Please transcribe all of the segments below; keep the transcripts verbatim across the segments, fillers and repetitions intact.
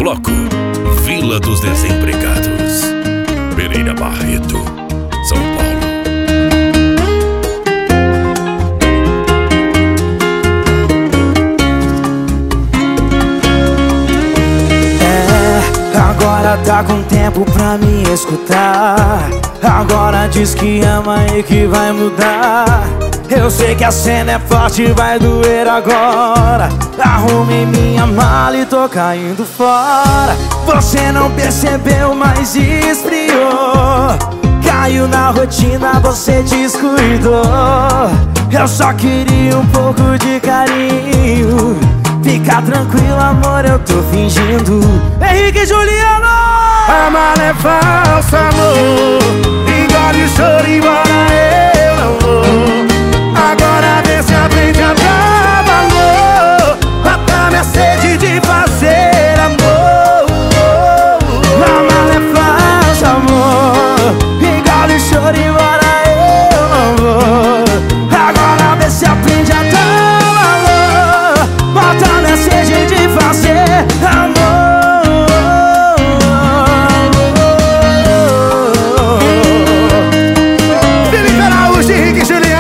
bloco, Vila dos Desempregados, Pereira Barreto, São Paulo. É, agora tá com tempo pra me escutar. Agora diz que ama e que vai mudar. Eu sei que a cena é forte, vai doer agora. Arrumei minha mala e tô caindo fora. Você não percebeu, mas esfriou. Caiu na rotina, você descuidou. Eu só queria um pouco de carinho. Fica tranquilo, amor, eu tô fingindo. Henrique e Juliano! A mala é falsa, amor. Engole o choro, embora eu não vou. Agora vê se aprende a dar valor. Mata minha sede de fazer amor. A mala é falsa, amor. Engole o choro, embora eu não vou. Agora vê se aprende a dar valor. Mata minha sede de fazer amor. Felipe Araújo, Henrique e Juliano.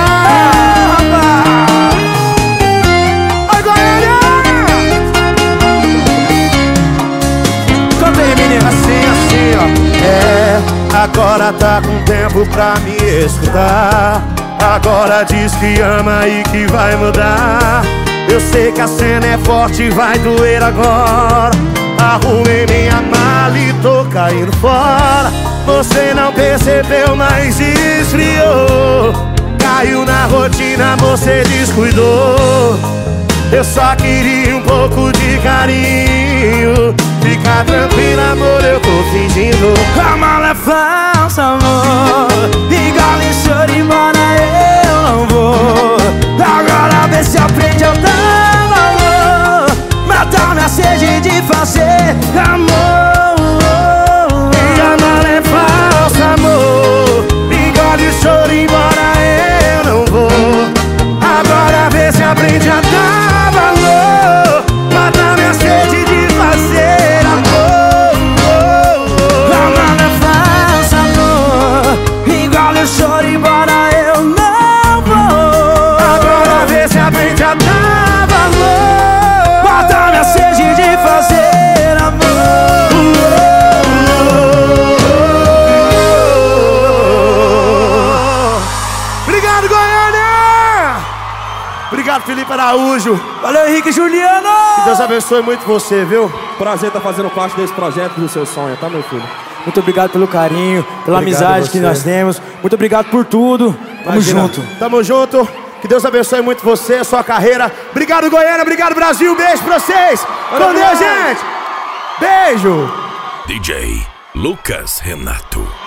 Agora tá com tempo pra me escutar. Agora diz que ama e que vai mudar. Eu sei que a cena é forte, vai doer agora. Arrumei minha mala e tô caindo fora. Você não percebeu, mas esfriou. Caiu na rotina, você descuidou. Eu só queria um pouco de carinho. Fica tranquila, amor, eu tô fingindo. A mala é falsa, amor. Engole o choro, embora eu não vou. Agora vê se aprende a dar valor. Matar minha sede de fazer amor. E a mala é falsa, amor. Engole o choro, embora eu não vou. Agora vê se aprende a dar valor. Matar minha sede de fazer amor. A mala é falsa, amor. Engole o choro, embora eu não vou. Agora vê se aprende a dar valor. Matar minha sede de fazer amor. Obrigado, Goiânia! Obrigado, Felipe Araújo. Valeu, Henrique e Juliano! Que Deus abençoe muito você, viu? Prazer estar fazendo parte desse projeto do seu sonho, tá, meu filho? Muito obrigado pelo carinho, pela Obrigado amizade a que você. nós temos. Muito obrigado por tudo. Tamo Imagina. junto. Tamo junto. Que Deus abençoe muito você, a sua carreira. Obrigado, Goiânia. Obrigado, Brasil. Beijo pra vocês. Com Deus, gente. Beijo. D J Lucas Renato.